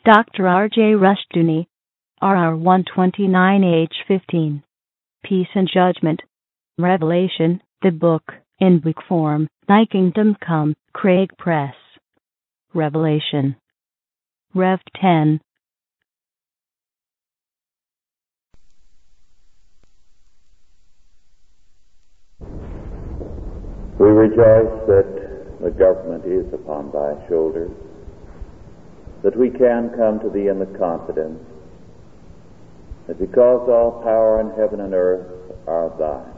Dr. R.J. Rushdoony, RR 129 H 15. Peace and Judgment. Revelation, the book, in book form, Thy Kingdom Come, Craig Press. Revelation. Rev 10. We rejoice that the government is upon thy shoulders, that we can come to thee in the confidence that because all power in heaven and earth are thine,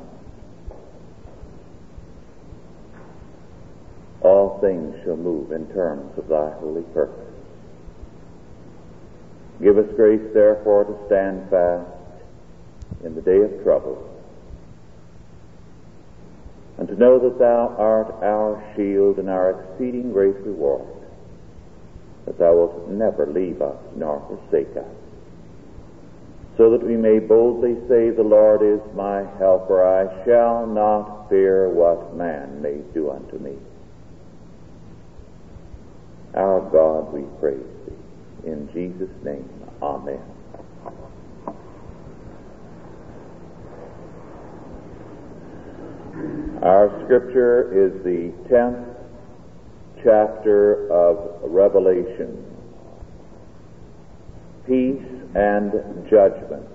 all things shall move in terms of thy holy purpose. Give us grace, therefore, to stand fast in the day of trouble, and to know that thou art our shield and our exceeding great reward, that thou wilt never leave us nor forsake us, so that we may boldly say, the Lord is my helper, I shall not fear what man may do unto me. Our God, we praise thee. In Jesus' name, amen. Our scripture is the 10th chapter of Revelation. Peace and Judgment.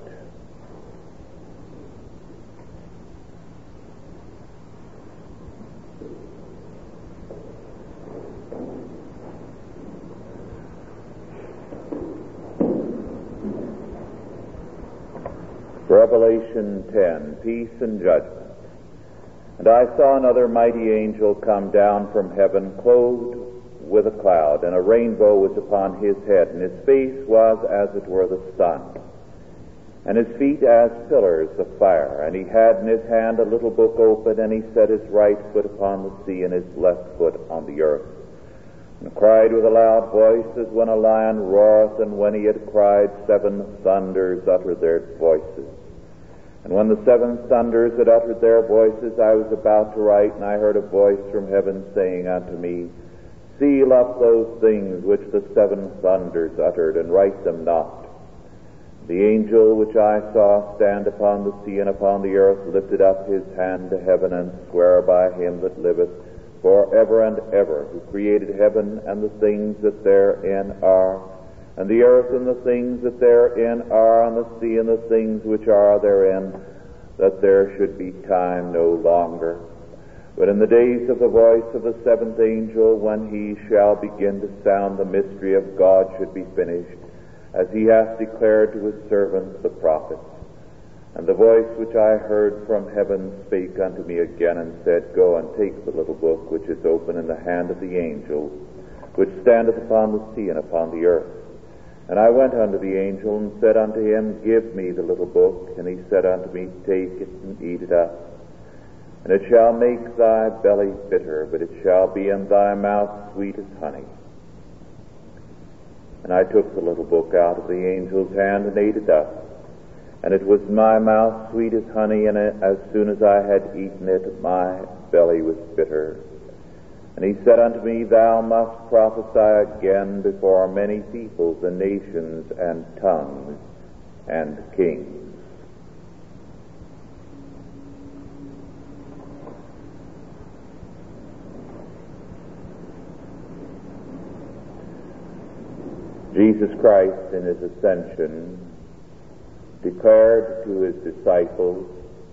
Revelation 10, Peace and Judgment. And I saw another mighty angel come down from heaven, clothed with a cloud, and a rainbow was upon his head, and his face was as it were the sun, and his feet as pillars of fire. And he had in his hand a little book open, and he set his right foot upon the sea, and his left foot on the earth, and cried with a loud voice, as when a lion roareth. And when he had cried, 7 thunders uttered their voices. And when the 7 thunders had uttered their voices, I was about to write, and I heard a voice from heaven saying unto me, Seal up those things which the 7 thunders uttered, and write them not. The angel which I saw stand upon the sea and upon the earth lifted up his hand to heaven, and sware by him that liveth for ever and ever, who created heaven and the things that therein are, and the earth and the things that therein are, and the sea and the things which are therein, that there should be time no longer. But in the days of the voice of the 7th angel, when he shall begin to sound, the mystery of God should be finished, as he hath declared to his servants the prophets. And the voice which I heard from heaven spake unto me again, and said, Go and take the little book which is open in the hand of the angel, which standeth upon the sea and upon the earth. And I went unto the angel, and said unto him, Give me the little book. And he said unto me, Take it and eat it up. And it shall make thy belly bitter, but it shall be in thy mouth sweet as honey. And I took the little book out of the angel's hand, and ate it up. And it was in my mouth sweet as honey, and as soon as I had eaten it, my belly was bitter. And he said unto me, Thou must prophesy again before many peoples and nations and tongues and kings. Jesus Christ in his ascension declared to his disciples,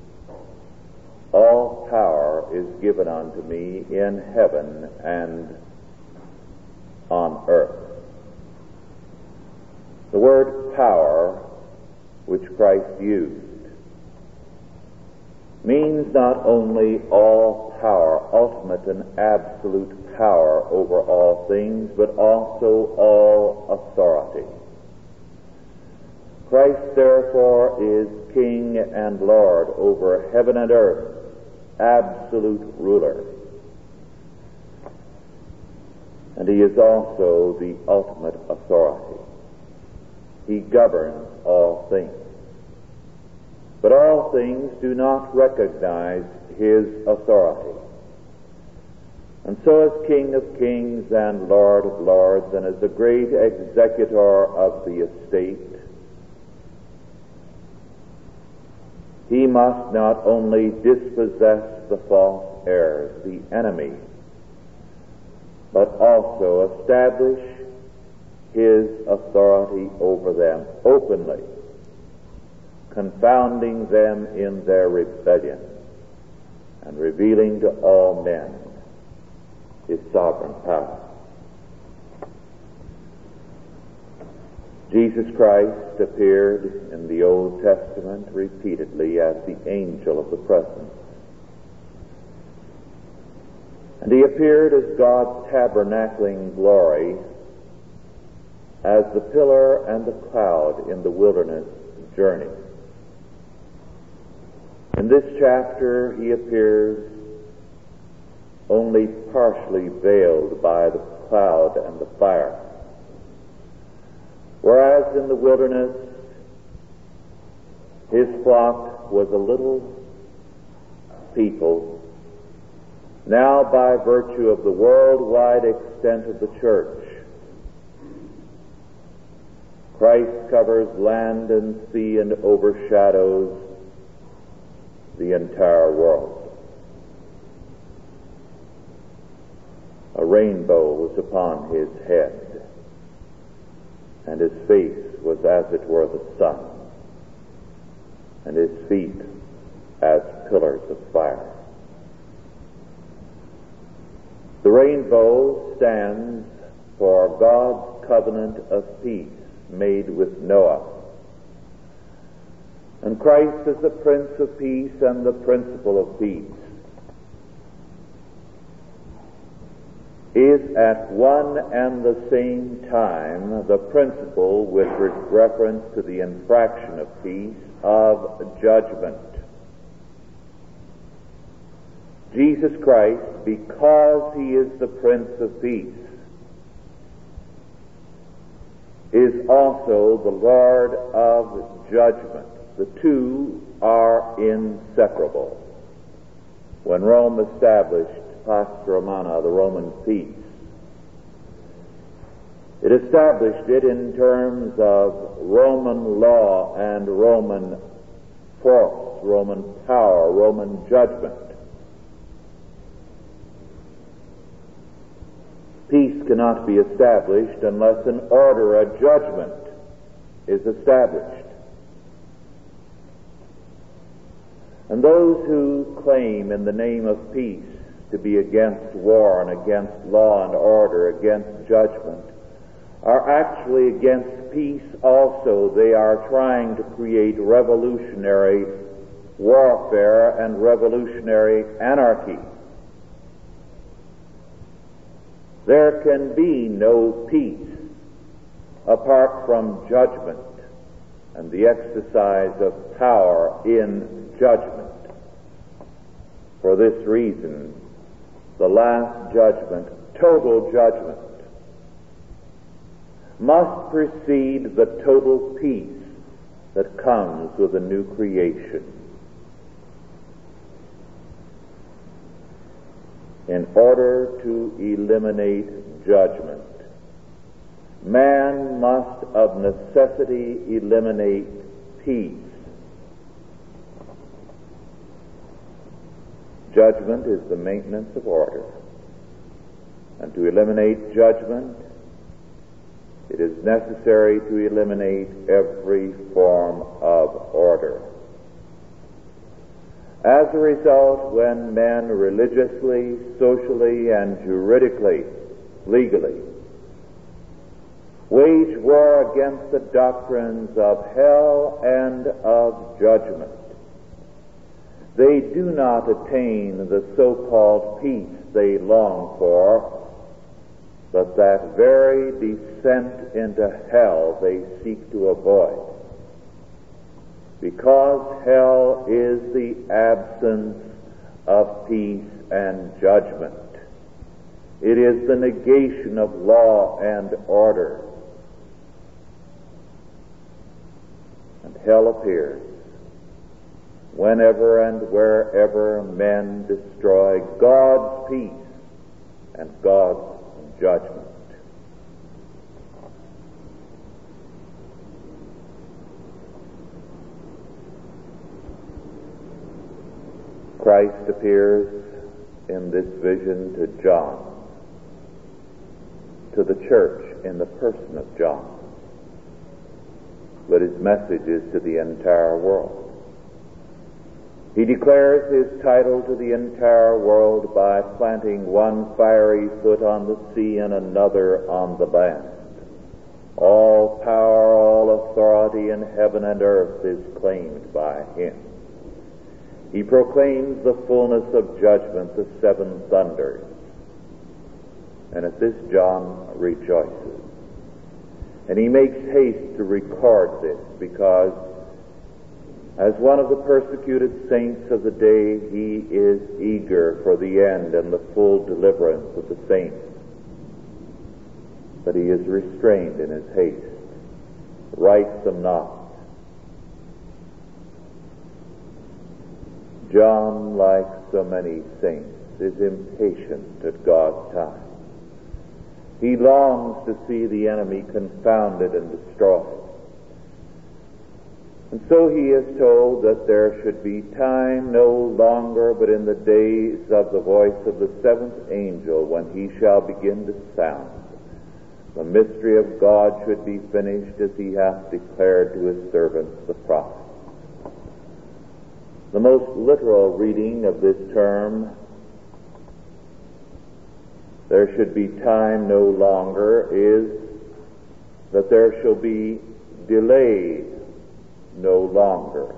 All power is given unto me in heaven and on earth. The word power, which Christ used, means not only all power, ultimate and absolute power over all things, but also all authority. Christ, therefore, is King and Lord over heaven and earth, absolute ruler. And he is also the ultimate authority. He governs all things. But all things do not recognize his authority. And so as King of Kings and Lord of Lords, and as the great executor of the estate, he must not only dispossess the false heirs, the enemy, but also establish his authority over them openly, confounding them in their rebellion and revealing to all men his sovereign power. Jesus Christ appeared in the Old Testament repeatedly as the angel of the presence. And he appeared as God's tabernacling glory, as the pillar and the cloud in the wilderness journey. In this chapter, he appears only partially veiled by the cloud and the fire. Whereas in the wilderness, his flock was a little people. Now, by virtue of the worldwide extent of the church, Christ covers land and sea and overshadows the entire world. A rainbow was upon his head, and his face was as it were the sun, and his feet as pillars of fire. The rainbow stands for God's covenant of peace made with Noah. And Christ is the Prince of Peace and the principle of peace, is at one and the same time the principle with reference to the infraction of peace of judgment. Jesus Christ, because he is the Prince of Peace, is also the Lord of judgment. The two are inseparable. When Rome established Pax Romana, the Roman peace, it established it in terms of Roman law and Roman force, Roman power, Roman judgment. Peace cannot be established unless an order, a judgment, is established. And those who claim in the name of peace to be against war and against law and order, against judgment, are actually against peace also. They are trying to create revolutionary warfare and revolutionary anarchy. There can be no peace apart from judgment and the exercise of power in judgment. For this reason, the last judgment, total judgment, must precede the total peace that comes with a new creation. In order to eliminate judgment, man must of necessity eliminate peace. Judgment is the maintenance of order. And to eliminate judgment, it is necessary to eliminate every form of order. As a result, when men religiously, socially, and juridically, legally, wage war against the doctrines of hell and of judgment, they do not attain the so-called peace they long for, but that very descent into hell they seek to avoid. Because hell is the absence of peace and judgment. It is the negation of law and order. And hell appears whenever and wherever men destroy God's peace and God's judgment. Christ appears in this vision to John, to the church in the person of John. But his message is to the entire world. He declares his title to the entire world by planting one fiery foot on the sea and another on the land. All power, all authority in heaven and earth is claimed by him. He proclaims the fullness of judgment, the seven thunders. And at this John rejoices. And he makes haste to record this because, as one of the persecuted saints of the day, he is eager for the end and the full deliverance of the saints. But he is restrained in his haste. Write them not. John, like so many saints, is impatient at God's time. He longs to see the enemy confounded and destroyed. And so he is told that there should be time no longer, but in the days of the voice of the seventh angel, when he shall begin to sound, the mystery of God should be finished, as he hath declared to his servants the prophets. The most literal reading of this term, there should be time no longer, is that there shall be delay no longer.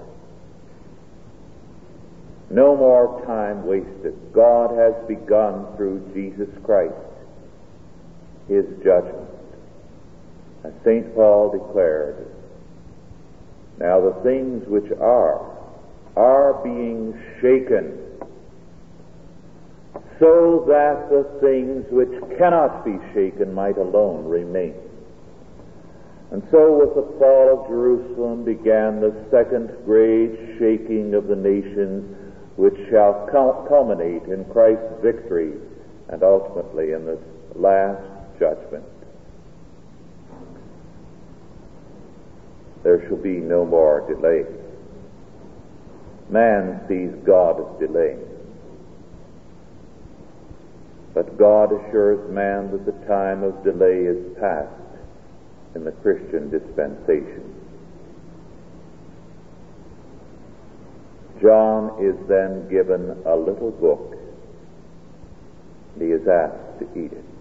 No more time wasted. God has begun through Jesus Christ his judgment. As St. Paul declared, now the things which are being shaken, so that the things which cannot be shaken might alone remain. And so with the fall of Jerusalem began the second great shaking of the nations, which shall culminate in Christ's victory and ultimately in the last judgment. There shall be no more delay. Man sees God as delaying. But God assures man that the time of delay is past in the Christian dispensation. John is then given a little book, and he is asked to eat it.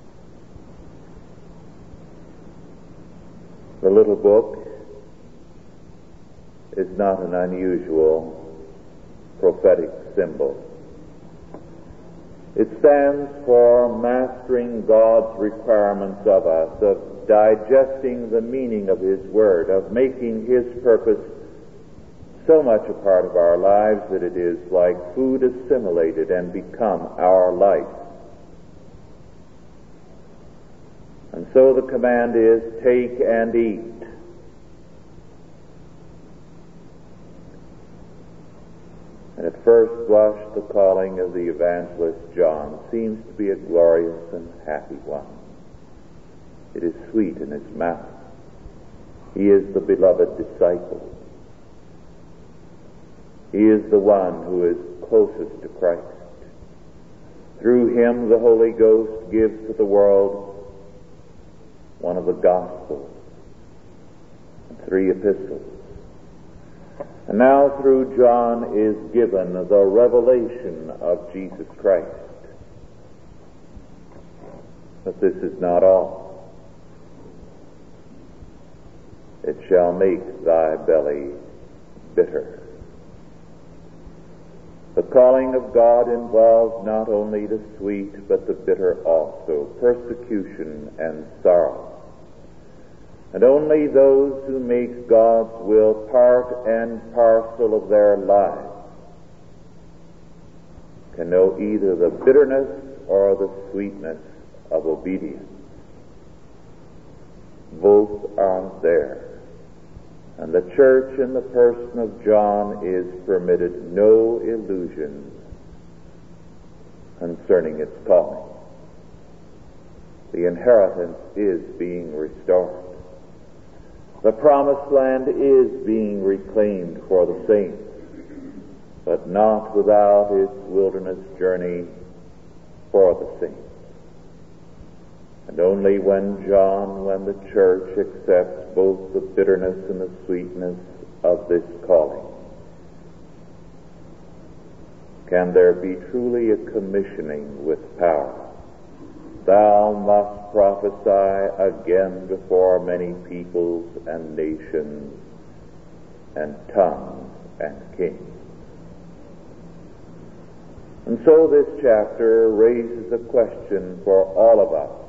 The little book is not an unusual prophetic symbol. It stands for mastering God's requirements of us, of digesting the meaning of his word, of making his purpose so much a part of our lives that it is like food assimilated and become our life. And so the command is, take and eat. And at first blush, the calling of the evangelist John seems to be a glorious and happy one. It is sweet in his mouth. He is the beloved disciple. He is the one who is closest to Christ. Through him, the Holy Ghost gives to the world one of the Gospels and 3 epistles. And now through John is given the revelation of Jesus Christ. But this is not all. It shall make thy belly bitter. The calling of God involves not only the sweet, but the bitter also, persecution and sorrow. And only those who make God's will part and parcel of their lives can know either the bitterness or the sweetness of obedience. Both are there. And the church in the person of John is permitted no illusions concerning its calling. The inheritance is being restored. The promised land is being reclaimed for the saints, but not without its wilderness journey for the saints. And only when the church accepts both the bitterness and the sweetness of this calling, can there be truly a commissioning with power. Thou must prophesy again before many peoples and nations and tongues and kings. And so this chapter raises a question for all of us,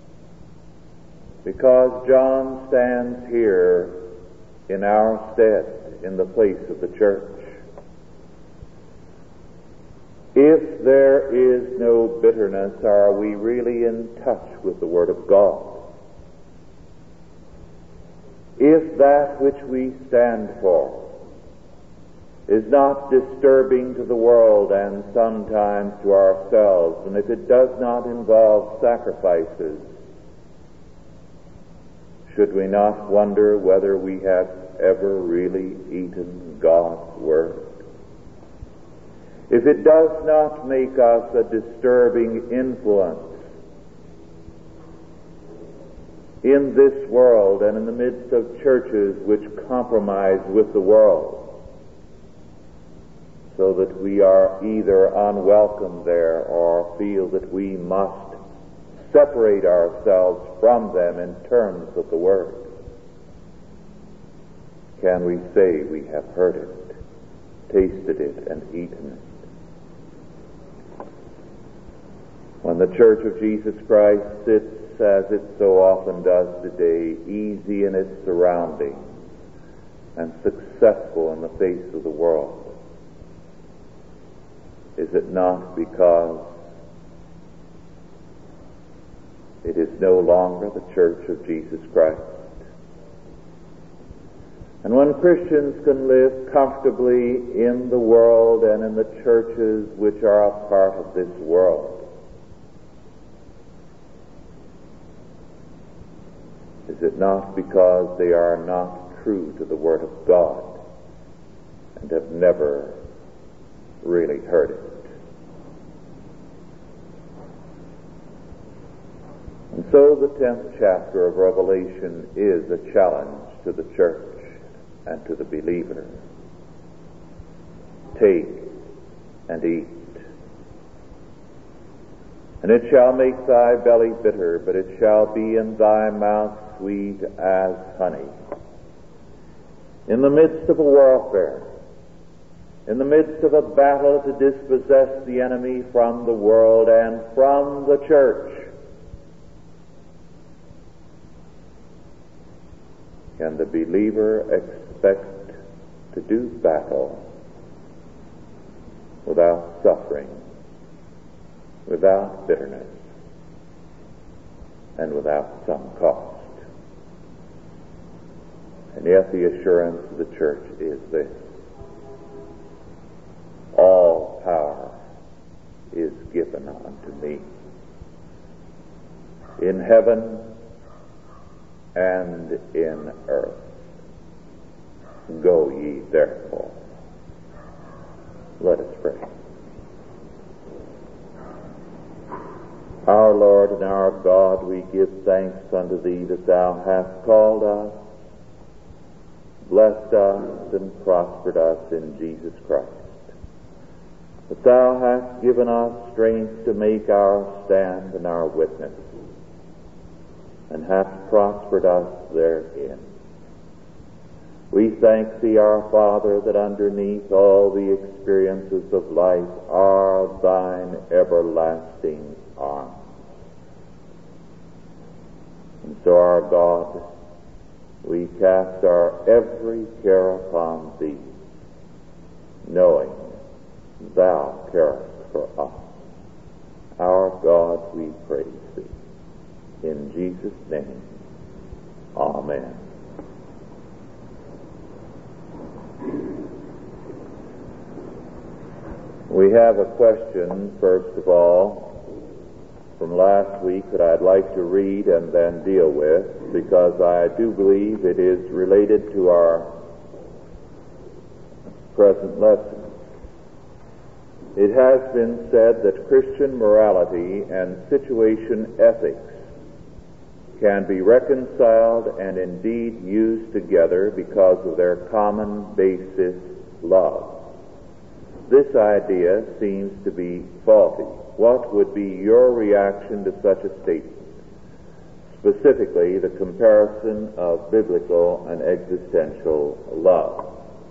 because John stands here in our stead in the place of the church. If there is no bitterness, are we really in touch with the Word of God? If that which we stand for is not disturbing to the world and sometimes to ourselves, and if it does not involve sacrifices, should we not wonder whether we have ever really eaten God's Word? If it does not make us a disturbing influence in this world and in the midst of churches which compromise with the world, so that we are either unwelcome there or feel that we must separate ourselves from them in terms of the Word, can we say we have heard it, tasted it, and eaten it? When the Church of Jesus Christ sits, as it so often does today, easy in its surroundings and successful in the face of the world, is it not because it is no longer the Church of Jesus Christ? And when Christians can live comfortably in the world and in the churches which are a part of this world, is it not because they are not true to the Word of God and have never really heard it? And so the 10th chapter of Revelation is a challenge to the church and to the believer. Take and eat. And it shall make thy belly bitter, but it shall be in thy mouth sweet as honey. In the midst of a warfare, in the midst of a battle to dispossess the enemy from the world and from the church, can the believer expect to do battle without suffering, without bitterness, and without some cost? And yet the assurance of the church is this: all power is given unto me in heaven and in earth. Go ye therefore. Let us pray. Our Lord and our God, we give thanks unto Thee that Thou hast called us, blessed us, and prospered us in Jesus Christ, that Thou hast given us strength to make our stand and our witness, and hast prospered us therein. We thank Thee, our Father, that underneath all the experiences of life are Thine everlasting arms. And so, our God, we cast our every care upon Thee, knowing Thou carest for us. Our God, we praise Thee. In Jesus' name, amen. We have a question, first of all, from last week that I'd like to read and then deal with, because I do believe it is related to our present lesson. It has been said that Christian morality and situation ethics can be reconciled and indeed used together because of their common basis, love. This idea seems to be faulty. What would be your reaction to such a statement? Specifically, the comparison of biblical and existential love.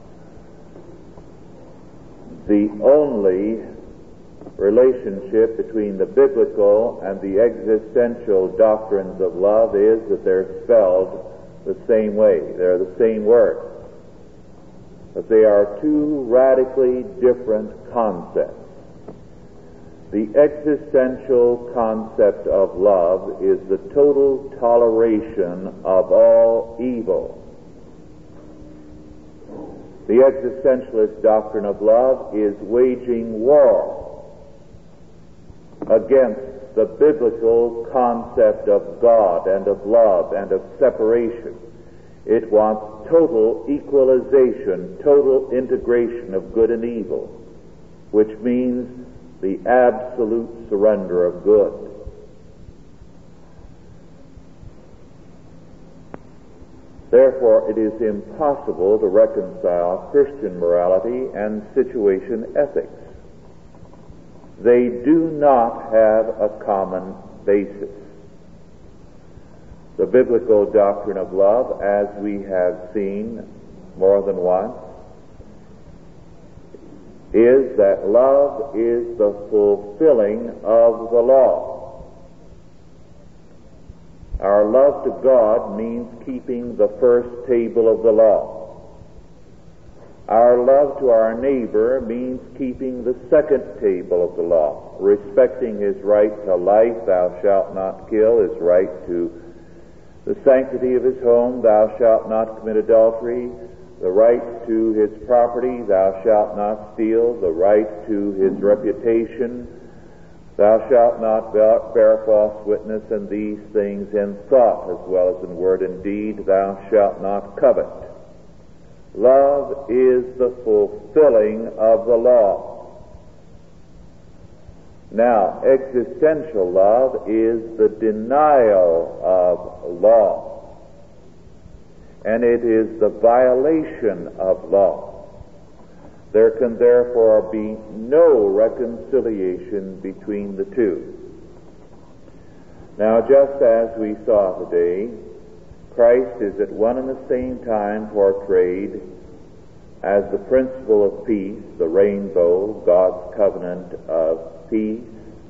The only relationship between the biblical and the existential doctrines of love is that they're spelled the same way. They're the same word. But they are two radically different concepts. The existential concept of love is the total toleration of all evil. The existentialist doctrine of love is waging war against the biblical concept of God and of love and of separation. It wants total equalization, total integration of good and evil, which means the absolute surrender of good. Therefore, it is impossible to reconcile Christian morality and situation ethics. They do not have a common basis. The biblical doctrine of love, as we have seen more than once, is that love is the fulfilling of the law. Our love to God means keeping the first table of the law. Our love to our neighbor means keeping the second table of the law, respecting his right to life, thou shalt not kill, his right to the sanctity of his home, thou shalt not commit adultery, the right to his property, thou shalt not steal, the right to his reputation, thou shalt not bear false witness, and these things in thought as well as in word and deed, thou shalt not covet. Love is the fulfilling of the law. Now, existential love is the denial of law, and it is the violation of law. There can therefore be no reconciliation between the two. Now, just as we saw today, Christ is at one and the same time portrayed as the principle of peace, the rainbow, God's covenant of peace,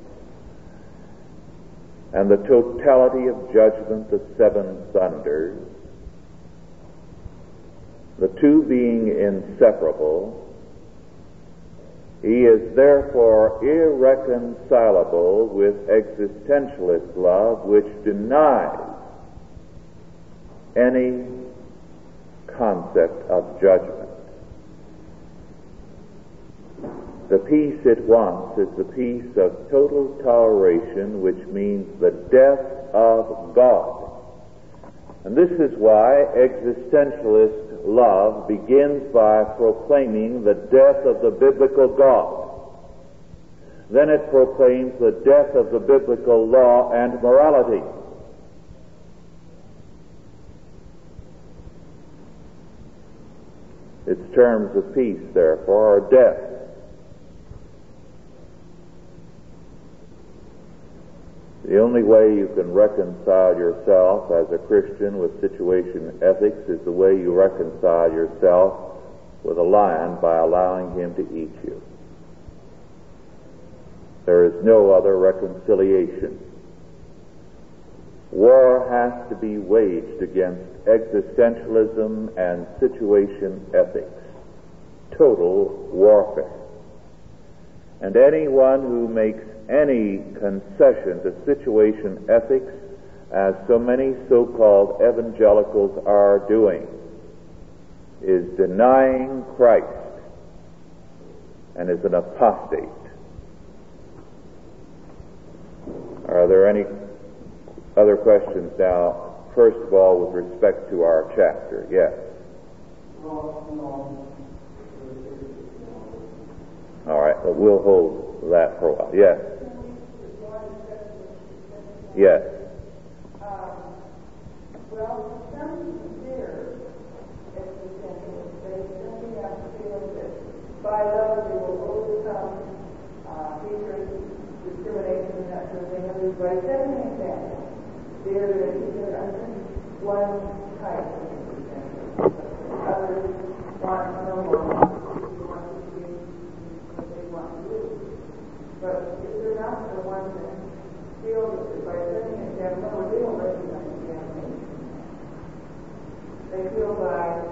and the totality of judgment, the seven thunders, the two being inseparable. He is therefore irreconcilable with existentialist love, which denies any concept of judgment. The peace it wants is the peace of total toleration, which means the death of God. And this is why existentialist love begins by proclaiming the death of the biblical God. Then it proclaims the death of the biblical law and morality. Its terms of peace, therefore, are death. The only way you can reconcile yourself as a Christian with situation ethics is the way you reconcile yourself with a lion, by allowing him to eat you. There is no other reconciliation. War has to be waged against existentialism and situation ethics. Total warfare. And anyone who makes any concession to situation ethics, as so many so-called evangelicals are doing, is denying Christ and is an apostate. Are there any other questions now? First of all, with respect to our chapter. Yes. All right, but we'll hold that for a while. Yes. Yes. Well, some consider existential. They simply have to feel that by love they will overcome hatred, discrimination, and that sort of thing. But I set an example. They're either under one type of existential. Others want no more. They want to do what they want to do. But if they're not the ones that feel that by setting an example, they don't recognize the damnation. They feel by,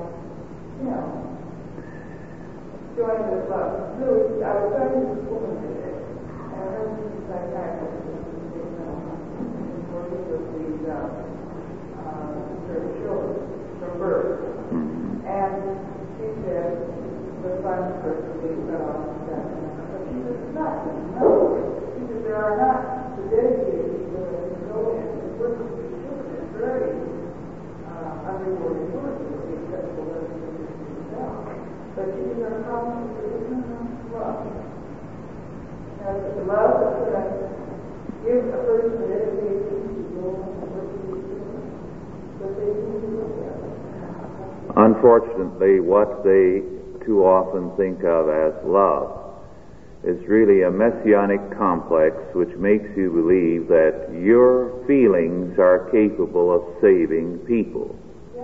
showing with love. Really, I was talking to this woman today, and I heard she's a psychiatrist, working with these certain children from birth. And she said, the fun person being cut off and stuff. But she said, it's not. No. She said, there are not the dedicated people that can go in and work with these children. It's very underworld work with the acceptable representation of themselves. But these are problems that there is no love. Now, the love that's going to give a person the dedication to go and work with these children, but they do look at it. Unfortunately, what they too often think of as love is really a messianic complex which makes you believe that your feelings are capable of saving people.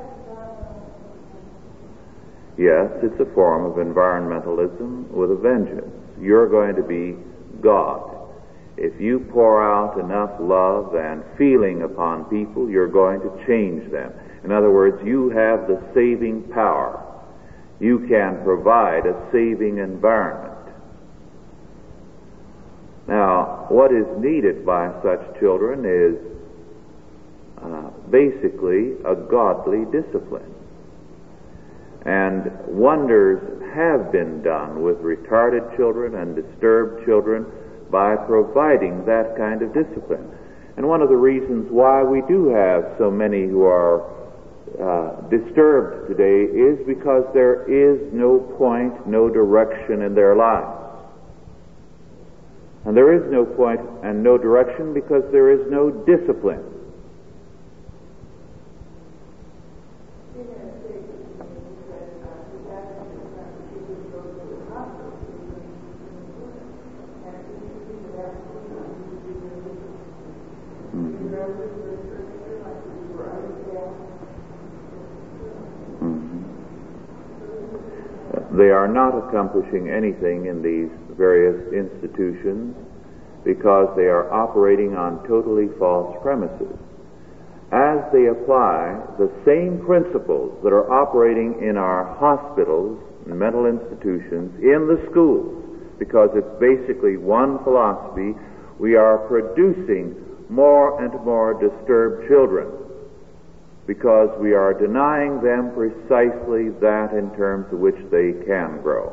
Yes, it's a form of environmentalism with a vengeance. You're going to be God. If you pour out enough love and feeling upon people, you're going to change them. In other words, you have the saving power. You can provide a saving environment. Now, what is needed by such children is basically a godly discipline. And wonders have been done with retarded children and disturbed children by providing that kind of discipline. And one of the reasons why we do have so many who are disturbed today is because there is no point, no direction in their lives. And there is no point and no direction because there is no discipline. They are not accomplishing anything in these various institutions because they are operating on totally false premises. As they apply the same principles that are operating in our hospitals and mental institutions, in the schools, because it's basically one philosophy, we are producing more and more disturbed children, because we are denying them precisely that in terms of which they can grow.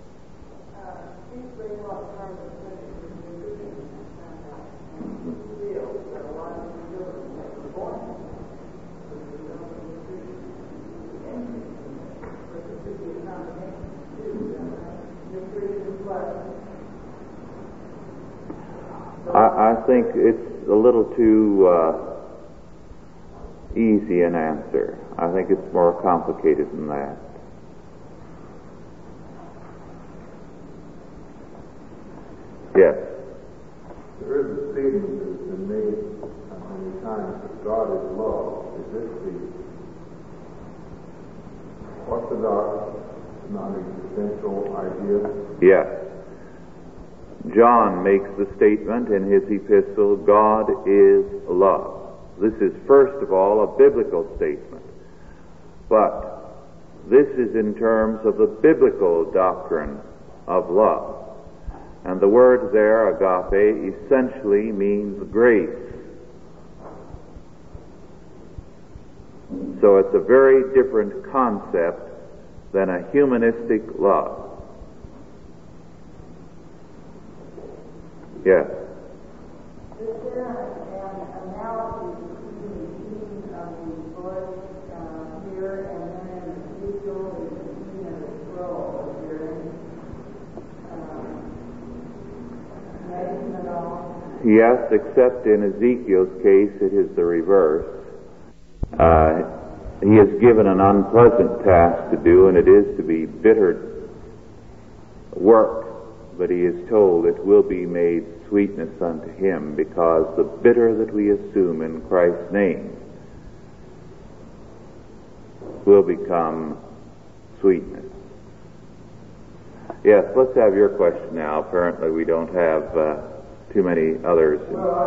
I think it's a little too easy an answer. I think it's more complicated than that. Yes. There is a statement that has been made many times that God is love. Is this the orthodox, non-existential idea? Yes. John makes the statement in his epistle, God is love. This is, first of all, a biblical statement. But this is in terms of the biblical doctrine of love. And the word there, agape, essentially means grace. So it's a very different concept than a humanistic love. Yes. Is there an analogy between the eating of the bush here and then in Ezekiel, the eating of the scroll? Is there any connection at all? Yes, except in Ezekiel's case it is the reverse. He is given an unpleasant task to do, and it is to be bitter work, but he is told it will be made sweetness unto him, because the bitter that we assume in Christ's name will become sweetness. Yes, let's have your question now. Apparently we don't have too many others.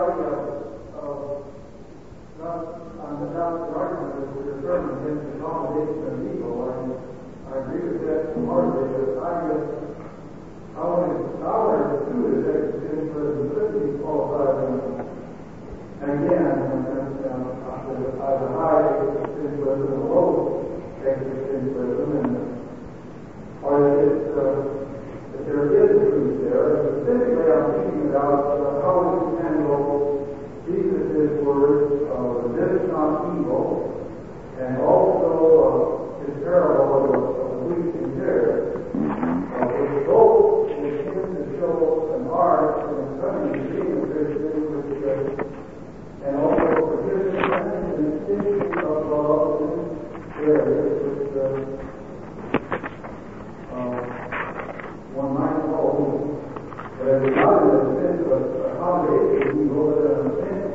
On the argument that we're determined against the combination of evil, I agree with that partly, but I want to do this exercise for the simplicity qualified. And again, I have a high extensionism and a low extensionism, or that there is truth there. Specifically, I'm thinking about how we can handle Jesus' words of resist not evil, and also his parable of the wheat and tares. Which both would tend to show an art in some degree of Christian, and also forgiveness and distinction of love in areas which one might call, but it is not in the sense of accommodation of evil, but in the sense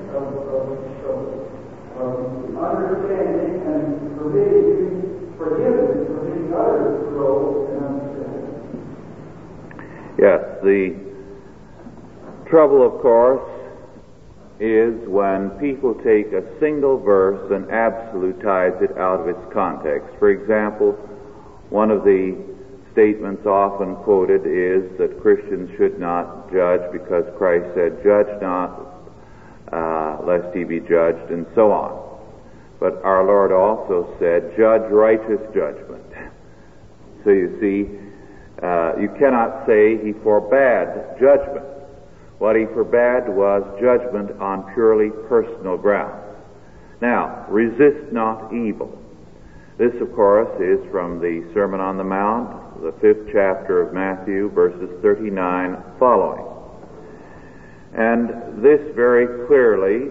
of understanding and forgiving others to grow in understanding. Yes, the trouble, of course, is when people take a single verse and absolutize it out of its context. For example, one of the statements often quoted is that Christians should not judge because Christ said, "Judge not, lest ye be judged," and so on. But our Lord also said, "Judge righteous judgment." So you see, you cannot say he forbade judgment. What he forbade was judgment on purely personal grounds. Now, resist not evil. This, of course, is from the Sermon on the Mount, the 5th chapter of Matthew, verses 39 following. And this very clearly,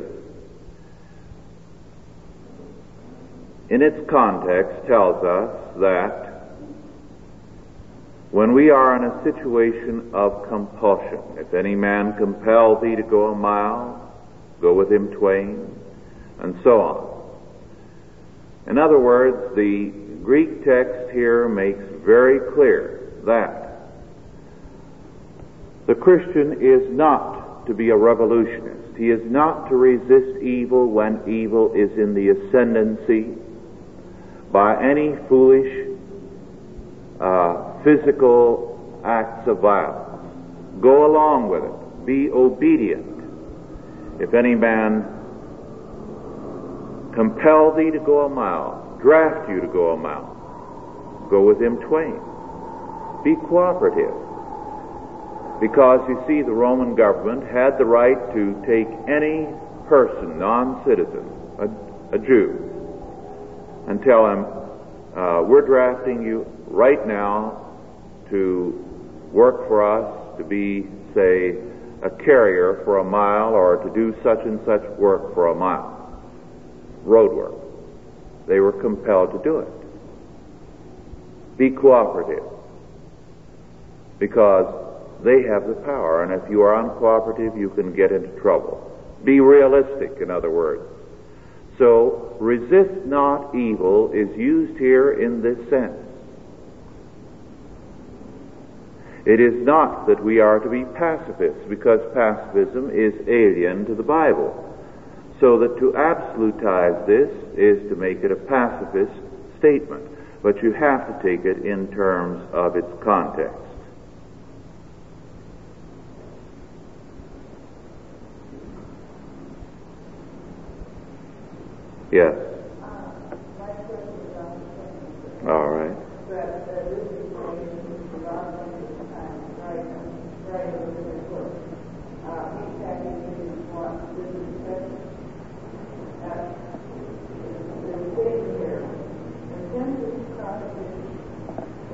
in its context, tells us that when we are in a situation of compulsion, if any man compel thee to go a mile, go with him twain, and so on. In other words, the Greek text here makes very clear that the Christian is not to be a revolutionist. He is not to resist evil when evil is in the ascendancy by any foolish physical acts of violence. Go along with it. Be obedient. If any man compel thee to go a mile, draft you to go a mile, go with him twain. Be cooperative. Because, you see, the Roman government had the right to take any person, non-citizen, a Jew, and tell him, we're drafting you right now to work for us, to be, say, a carrier for a mile, or to do such and such work for a mile. Road work. They were compelled to do it. Be cooperative, because they have the power, and if you are uncooperative, you can get into trouble. Be realistic, in other words. So, resist not evil is used here in this sense. It is not that we are to be pacifists, because pacifism is alien to the Bible. So that to absolutize this is to make it a pacifist statement. But you have to take it in terms of its context. Yes. All right.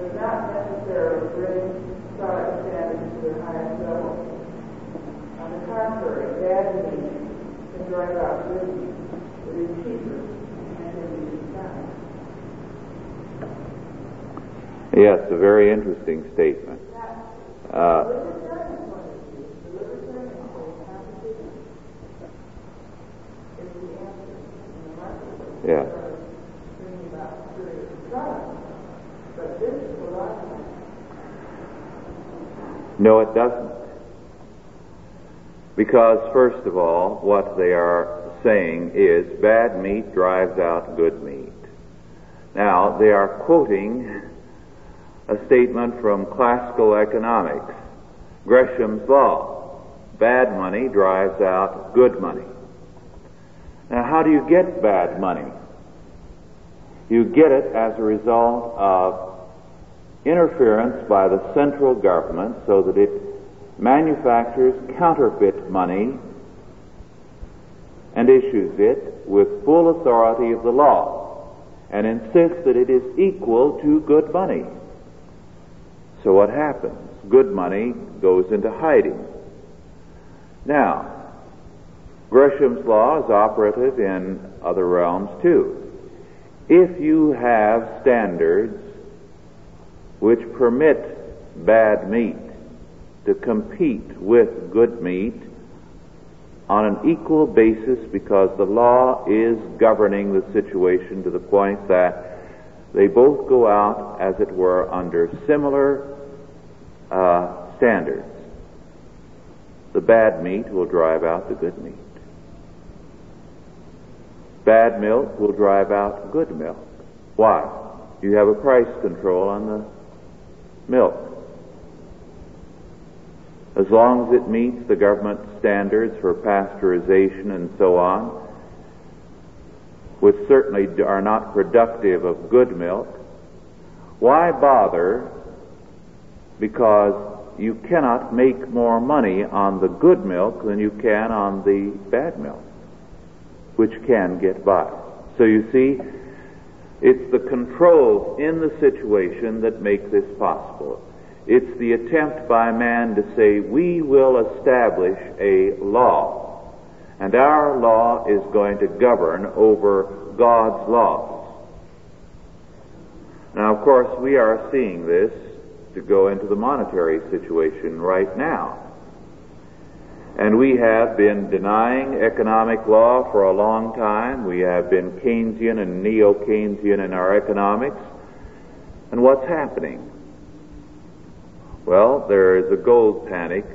does not necessarily bring product standards to the highest level. On the contrary, bad meat can drive out good meat. It is cheaper and can be discounted. Yes, a very interesting statement. Yeah. No, it doesn't. Because, first of all, what they are saying is bad meat drives out good meat. Now, they are quoting a statement from classical economics, Gresham's law. Bad money drives out good money. Now, how do you get bad money? You get it as a result of interference by the central government so that it manufactures counterfeit money and issues it with full authority of the law and insists that it is equal to good money. So what happens? Good money goes into hiding. Now, Gresham's law is operative in other realms too. If you have standards which permit bad meat to compete with good meat on an equal basis because the law is governing the situation to the point that they both go out, as it were, under similar standards, the bad meat will drive out the good meat. Bad milk will drive out good milk. Why? You have a price control on the milk. As long as it meets the government standards for pasteurization and so on, which certainly are not productive of good milk, why bother? Because you cannot make more money on the good milk than you can on the bad milk, which can get by. So you see, it's the controls in the situation that make this possible. It's the attempt by man to say, we will establish a law, and our law is going to govern over God's laws. Now, of course, we are seeing this to go into the monetary situation right now. And we have been denying economic law for a long time. We have been Keynesian and neo-Keynesian in our economics. And what's happening? Well, there is a gold panic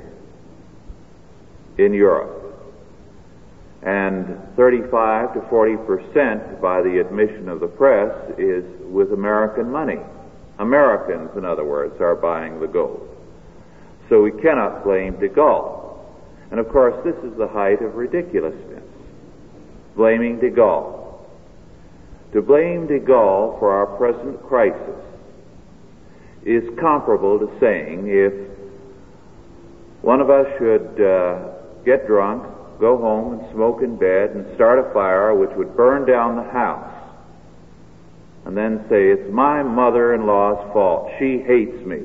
in Europe. And 35 to 40% by the admission of the press is with American money. Americans, in other words, are buying the gold. So we cannot blame de Gaulle. And of course, this is the height of ridiculousness, blaming de Gaulle. To blame de Gaulle for our present crisis is comparable to saying if one of us should get drunk, go home and smoke in bed and start a fire which would burn down the house, and then say, it's my mother-in-law's fault. She hates me.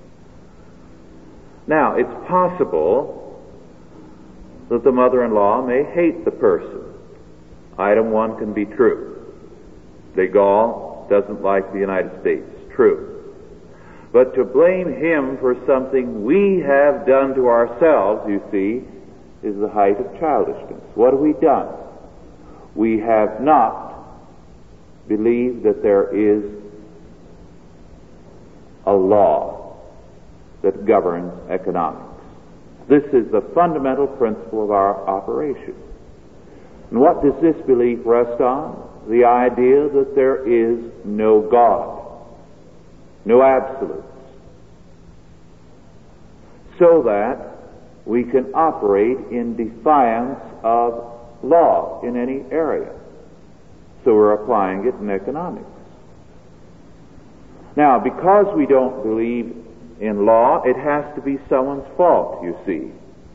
Now, it's possible that the mother-in-law may hate the person. Item one can be true. De Gaulle doesn't like the United States. True. But to blame him for something we have done to ourselves, you see, is the height of childishness. What have we done? We have not believed that there is a law that governs economics. This is the fundamental principle of our operation. And what does this belief rest on? The idea that there is no God, no absolutes, so that we can operate in defiance of law in any area. So we're applying it in economics. Now, because we don't believe in law, it has to be someone's fault, you see.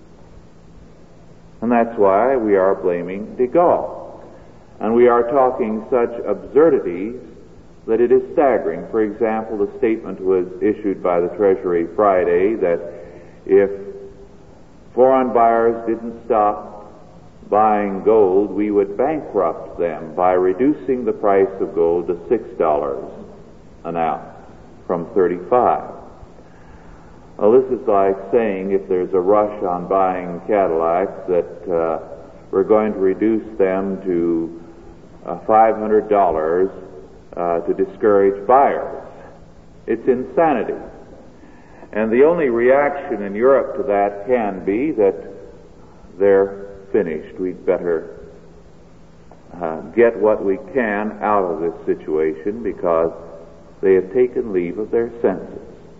And that's why we are blaming de Gaulle. And we are talking such absurdities that it is staggering. For example, the statement was issued by the Treasury Friday that if foreign buyers didn't stop buying gold, we would bankrupt them by reducing the price of gold to $6 an ounce from $35. Well, this is like saying if there's a rush on buying Cadillacs that we're going to reduce them to $500 to discourage buyers. It's insanity. And the only reaction in Europe to that can be that they're finished. We'd better get what we can out of this situation because they have taken leave of their senses.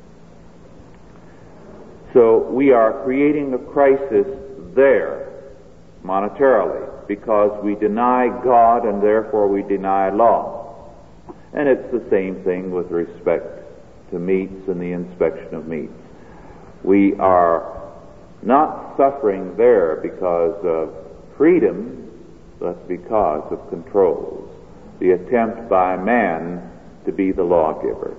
So we are creating a crisis there, monetarily, because we deny God and therefore we deny law. And it's the same thing with respect to meats and the inspection of meats. We are not suffering there because of freedom, but because of controls. The attempt by man to be the lawgiver.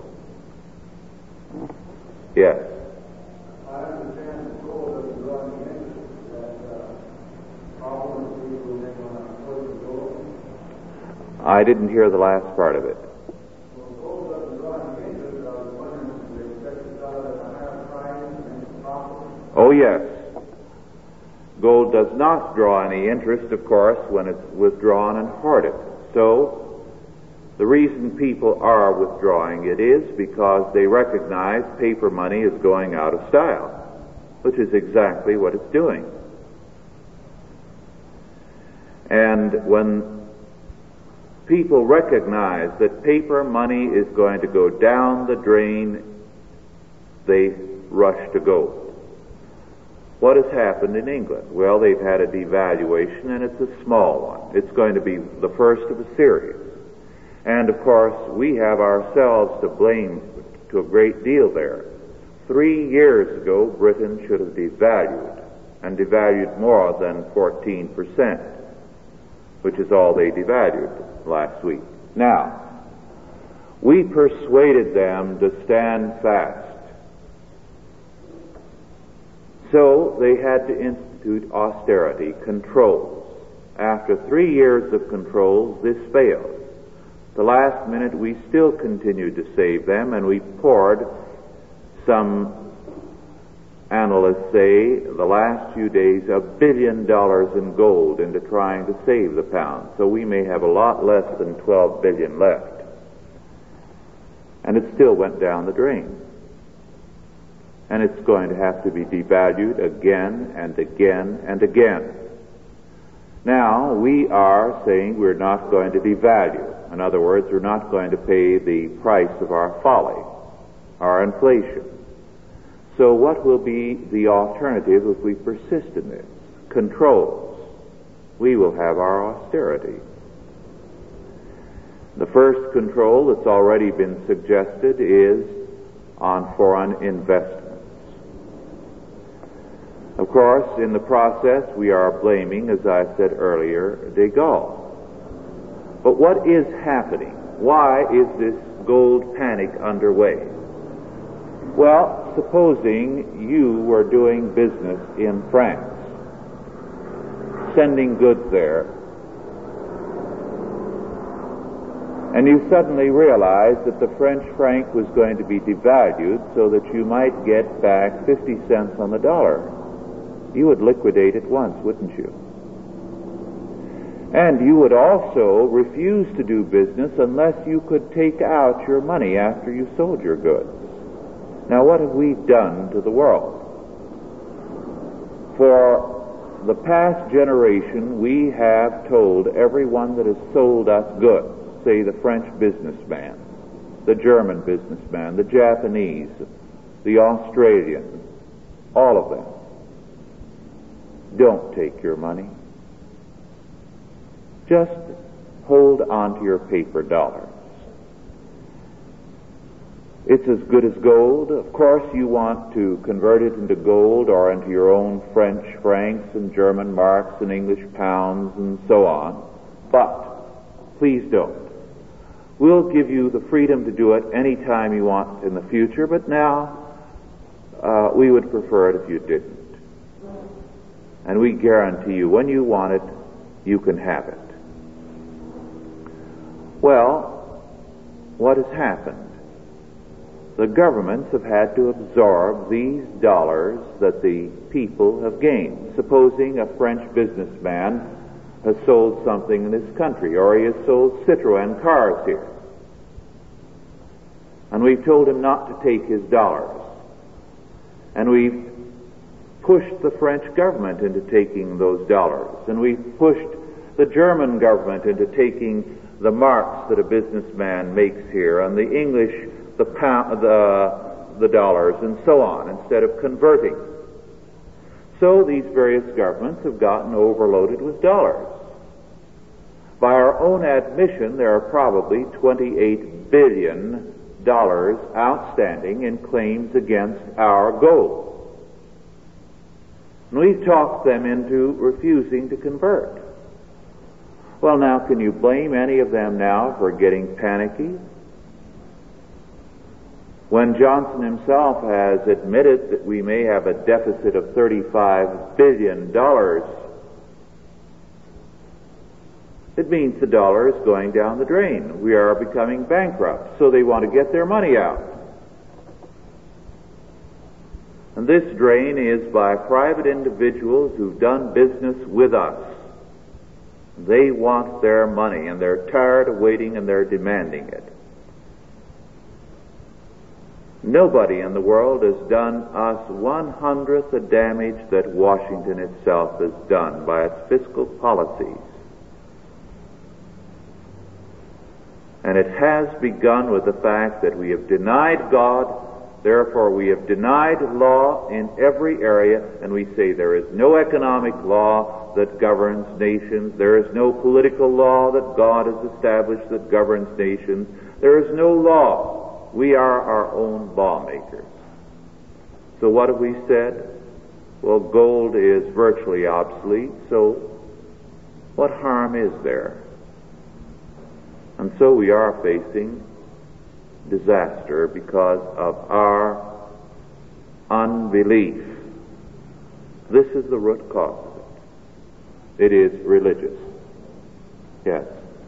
Yes. I understand the goal that is running into that problem that people make on a person goal. I didn't hear the last part of it. Well, the goal that is running into it, I was wondering if they expect it out of a higher price and profit. Oh, yes. Gold does not draw any interest, of course, when it's withdrawn and hoarded. So, the reason people are withdrawing it is because they recognize paper money is going out of style, which is exactly what it's doing. And when people recognize that paper money is going to go down the drain, they rush to gold. What has happened in England? Well, they've had a devaluation, and it's a small one. It's going to be the first of a series. And, of course, we have ourselves to blame to a great deal there. 3 years ago, Britain should have devalued, and devalued more than 14%, which is all they devalued last week. Now, we persuaded them to stand fast. So they had to institute austerity, controls. After 3 years of controls, this failed. The last minute, we still continued to save them, and we poured, some analysts say, the last few days, $1 billion in gold into trying to save the pound. So we may have a lot less than 12 billion left. And it still went down the drain. And it's going to have to be devalued again and again and again. Now, we are saying we're not going to devalue. In other words, we're not going to pay the price of our folly, our inflation. So what will be the alternative if we persist in this? Controls. We will have our austerity. The first control that's already been suggested is on foreign investments. Of course, in the process, we are blaming, as I said earlier, de Gaulle. But what is happening? Why is this gold panic underway? Well, supposing you were doing business in France, sending goods there, and you suddenly realized that the French franc was going to be devalued so that you might get back 50 cents on the dollar. You would liquidate at once, wouldn't you? And you would also refuse to do business unless you could take out your money after you sold your goods. Now, what have we done to the world? For the past generation, we have told everyone that has sold us goods, say the French businessman, the German businessman, the Japanese, the Australian, all of them, don't take your money. Just hold on to your paper dollars. It's as good as gold. Of course, you want to convert it into gold or into your own French francs and German marks and English pounds and so on. But please don't. We'll give you the freedom to do it any time you want in the future, but now we would prefer it if you didn't. And we guarantee you, when you want it, you can have it. Well, what has happened? The governments have had to absorb these dollars that the people have gained. Supposing a French businessman has sold something in this country, or he has sold Citroën cars here, and we've told him not to take his dollars, and we've pushed the French government into taking those dollars, and we've pushed the German government into taking the marks that a businessman makes here, and the English the pound, the dollars, and so on, instead of converting. So these various governments have gotten overloaded with dollars. By our own admission, there are probably $28 billion outstanding in claims against our gold. And we've talked them into refusing to convert. Well, now, can you blame any of them now for getting panicky? When Johnson himself has admitted that we may have a deficit of $35 billion, it means the dollar is going down the drain. We are becoming bankrupt, so they want to get their money out. And this drain is by private individuals who've done business with us. They want their money, and they're tired of waiting, and they're demanding it. Nobody in the world has done us 1/100th the damage that Washington itself has done by its fiscal policies. And it has begun with the fact that we have denied God, therefore we have denied law in every area, and we say there is no economic law that governs nations, there is no political law that God has established that governs nations, there is no law. We are our own lawmakers. So what have we said? Well, gold is virtually obsolete, so what harm is there? And so we are facing disaster because of our unbelief. This is the root cause of it. It is religious. Yes.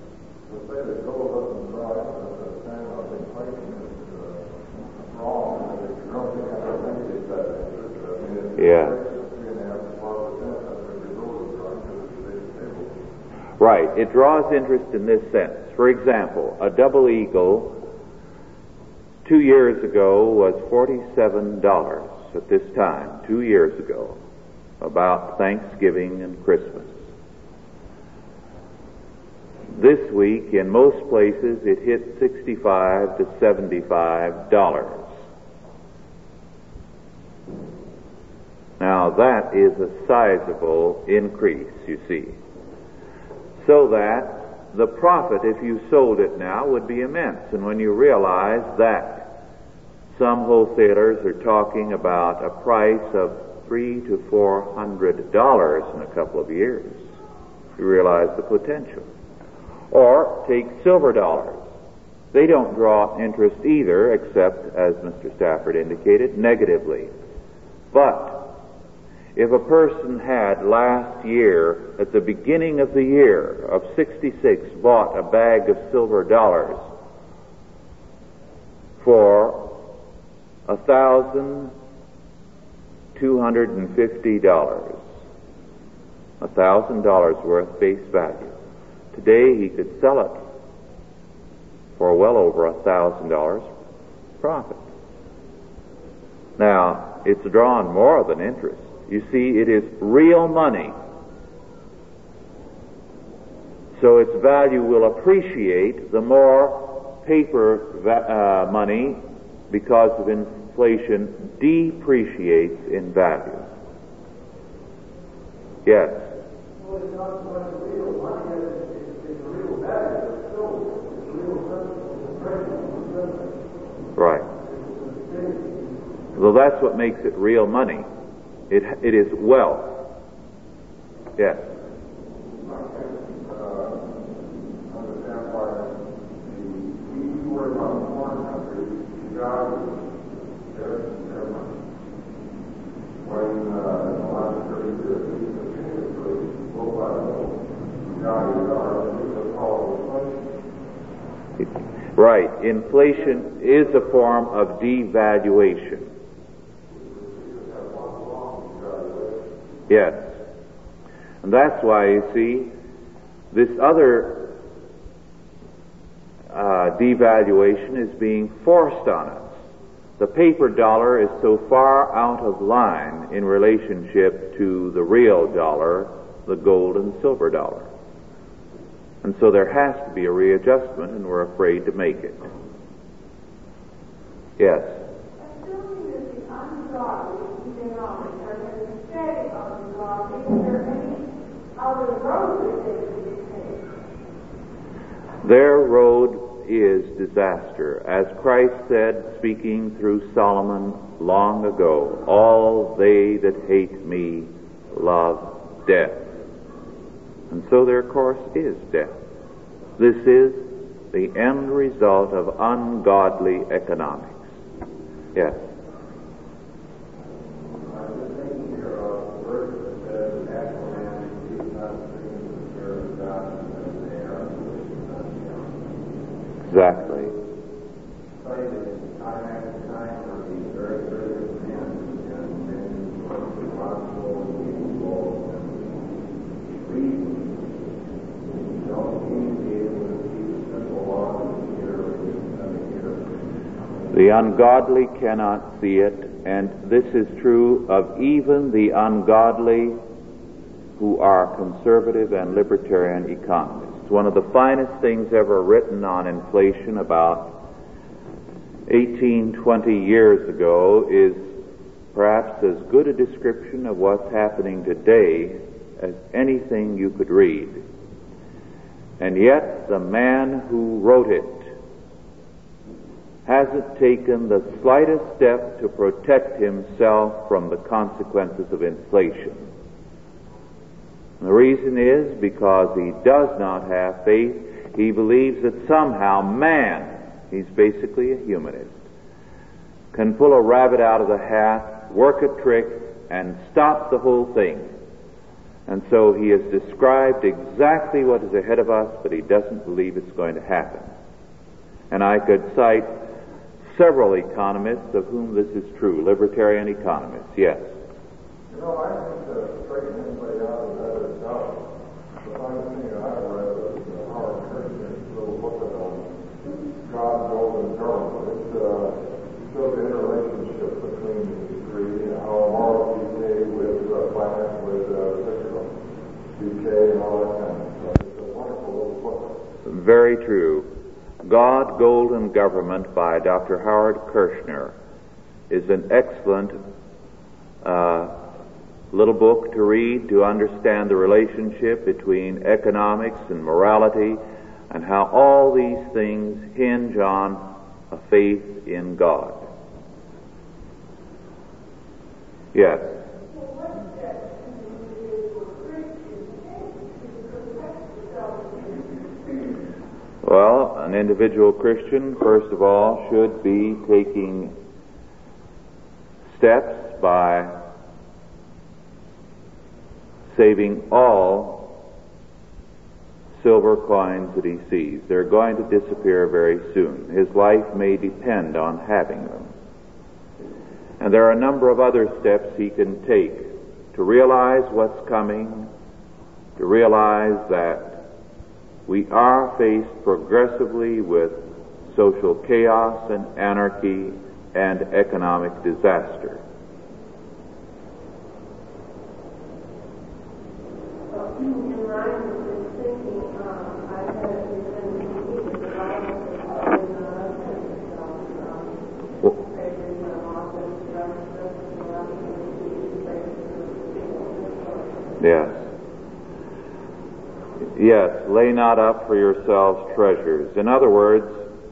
Yeah. Right. It draws interest in this sense. For example, a double eagle 2 years ago was $47 at this time, 2 years ago, about Thanksgiving and Christmas. This week, in most places, it hit $65 to $75. Now, that is a sizable increase, you see. So that the profit, if you sold it now, would be immense. And when you realize that some wholesalers are talking about a price of $300 to $400 in a couple of years, you realize the potential. Or take silver dollars. They don't draw interest either, except, as Mr. Stafford indicated, negatively. But if a person had last year, at the beginning of the year of '66, bought a bag of silver dollars for $1,250, $1,000 worth face value, today he could sell it for well over $1,000 profit. Now, it's drawn more than interest. You see, it is real money. So its value will appreciate the more paper money, because of inflation, depreciates in value. Yes? Well, it's not so much real money as it's real value. It's still real money. Right. Well, that's what makes it real money. It is wealth. Yes. Understand why the value their money. When in the last 30 years, we continuously go by the value of the called inflation. Right. Inflation is a form of devaluation. Yes. And that's why, you see, this other devaluation is being forced on us. The paper dollar is so far out of line in relationship to the real dollar, the gold and silver dollar. And so there has to be a readjustment, and we're afraid to make it. Yes? Assuming that the ungodly economics are going to stay ungodly, is there any other road that they could take? Their road is disaster. As Christ said, speaking through Solomon long ago, all they that hate me love death. And so their course is death. This is the end result of ungodly economics. Yes. Exactly. The ungodly cannot see it, and this is true of even the ungodly who are conservative and libertarian economists. One of the finest things ever written on inflation about 18, 20 years ago is perhaps as good a description of what's happening today as anything you could read. And yet the man who wrote it hasn't taken the slightest step to protect himself from the consequences of inflation. And the reason is because he does not have faith. He believes that somehow man, he's basically a humanist, can pull a rabbit out of the hat, work a trick, and stop the whole thing. And so he has described exactly what is ahead of us, but he doesn't believe it's going to happen. And I could cite several economists of whom this is true, libertarian economists, yes. You know, I think that straighten anybody out of that is doubt. The final thing that I read was Howard Kirshner's little book on God, gold, and government. It showed the interrelationship between these three and how moral decay with finance, with physical decay and all that kind of stuff. It's a wonderful little book. Very true. God, Gold, and Government by Dr. Howard Kirshner is an excellent little book to read to understand the relationship between economics and morality and how all these things hinge on a faith in God. Yes? Well, an individual Christian, first of all, should be taking steps by saving all silver coins that he sees. They're going to disappear very soon. His life may depend on having them. And there are a number of other steps he can take to realize what's coming, to realize that we are faced progressively with social chaos and anarchy and economic disaster. In line with this thinking, I had a meeting with the Yes. Yes, lay not up for yourselves treasures. In other words,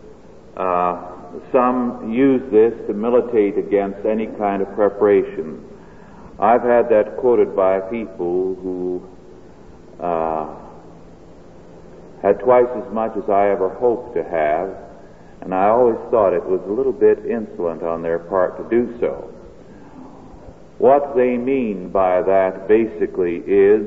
some use this to militate against any kind of preparation. I've had that quoted by people who had twice as much as I ever hoped to have, And I always thought it was a little bit insolent on their part to do so. What they mean by that basically is,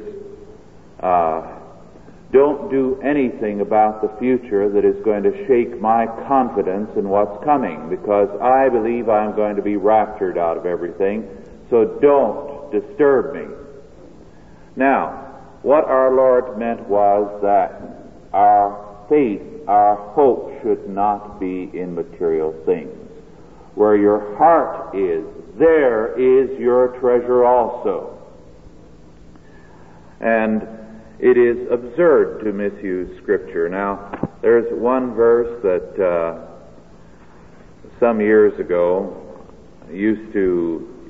don't do anything about the future that is going to shake my confidence in what's coming, because I believe I'm going to be raptured out of everything, so don't disturb me. Now, what our Lord meant was that our faith, our hope should not be in material things. Where your heart is, there is your treasure also. And it is absurd to misuse Scripture. Now, there's one verse that some years ago used to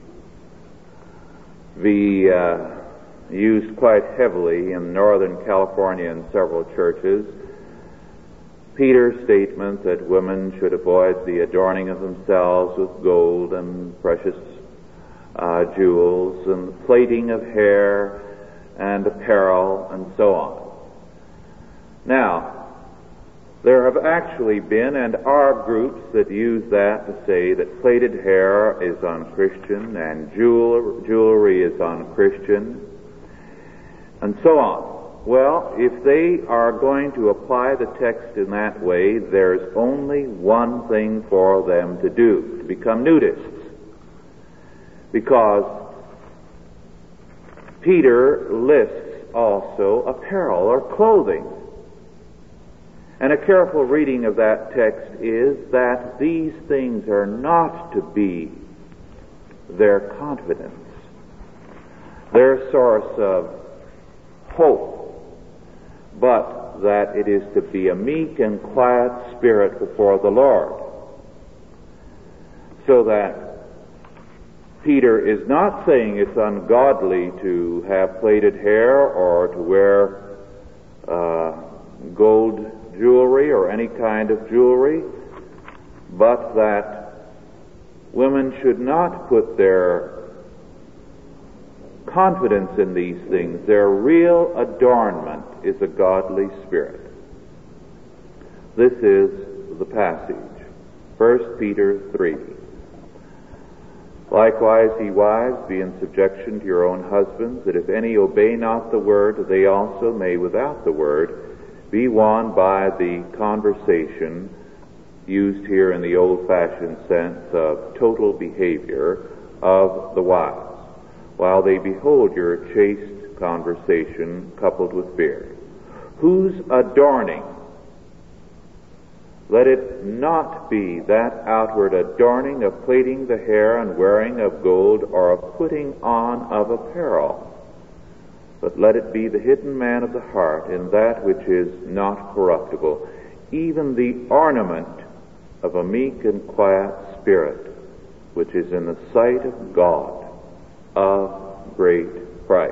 be used quite heavily in Northern California in several churches. Peter's statement that women should avoid the adorning of themselves with gold and precious jewels and plaiting of hair and apparel and so on. Now, there have actually been and are groups that use that to say that plaited hair is unchristian and jewelry is unchristian and so on. Well, if they are going to apply the text in that way, there's only one thing for them to do, to become nudists. Because Peter lists also apparel or clothing. And a careful reading of that text is that these things are not to be their confidence, their source of hope, but that it is to be a meek and quiet spirit before the Lord. So that Peter is not saying it's ungodly to have plaited hair or to wear gold jewelry or any kind of jewelry, but that women should not put their confidence in these things. Their real adornment is a godly spirit. This is the passage, 1 Peter 3. Likewise, ye wives, be in subjection to your own husbands, that if any obey not the word, they also may without the word be won by the conversation used here in the old-fashioned sense of total behavior of the wives, while they behold your chaste conversation coupled with fear, whose adorning, let it not be that outward adorning of plaiting the hair and wearing of gold or of putting on of apparel, but let it be the hidden man of the heart in that which is not corruptible, even the ornament of a meek and quiet spirit, which is in the sight of God of great price.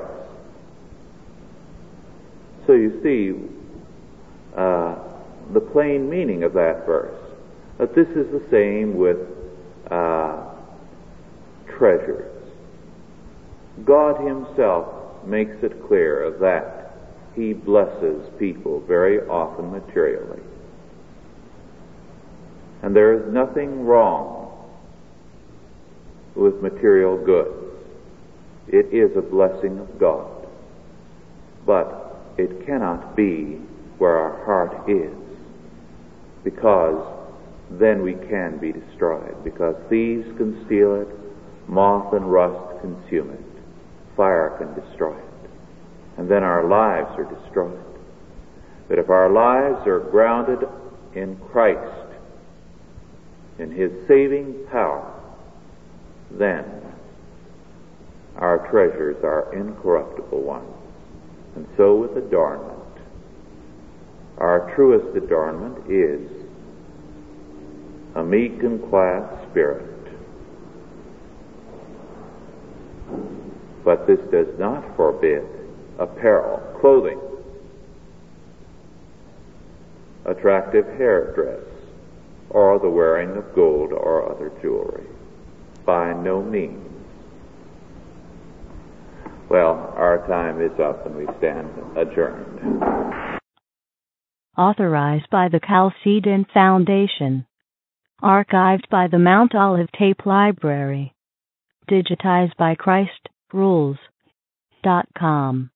So you see the plain meaning of that verse, that this is the same with treasures. God himself makes it clear that he blesses people very often materially. And there is nothing wrong with material goods. It is a blessing of God. But it cannot be where our heart is, because then we can be destroyed, because thieves can steal it, moth and rust consume it, fire can destroy it, and then our lives are destroyed. But if our lives are grounded in Christ, in his saving power, then our treasures are incorruptible ones. And so with adornment. Our truest adornment is a meek and quiet spirit. But this does not forbid apparel, clothing, attractive hairdress, or the wearing of gold or other jewelry. By no means. Well, our time is up and we stand adjourned. Authorized by the Chalcedon Foundation. Archived by the Mount Olive Tape Library. Digitized by ChristRules.com.